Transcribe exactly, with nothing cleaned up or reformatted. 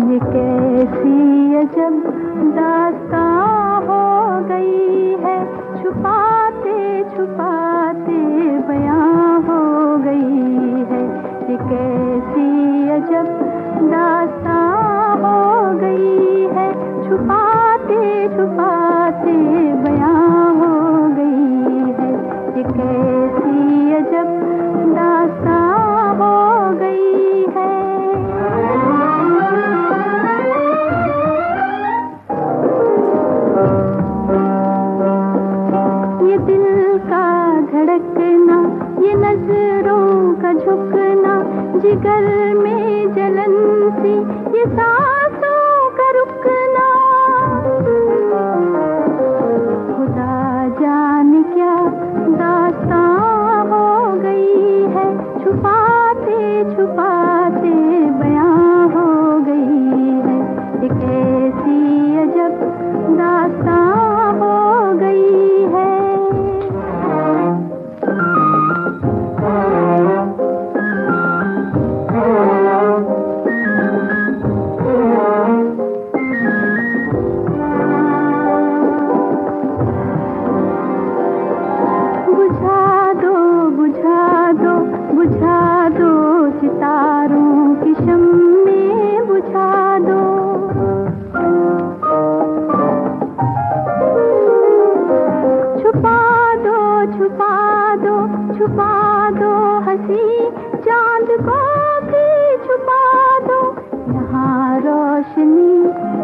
ये कैसी अजब दास्तां हो गई है, छुपाते छुपाते बयां हो गई है। ये कैसी अजब दास्तां हो गई है, छुपाते छुपाते बयां हो गई है। ये कैसी अजब दास्तां हो गई है। ये दिल का धड़कना, ये नजरों का झुकना, जिगर में जलन सी, ये सांसों का रुकना, खुदा जाने क्या दास्तां हो गई है, छुपाते छुपाते बयां हो गई है। ये कैसी अजब दास्तां हो गई है। बुझा दो बुझा दो बुझा दो सितारों की शम्में, बुझा दो छुपा दो छुपा दो छुपा दो हंसी चांद को भी छुपा दो। यहाँ रोशनी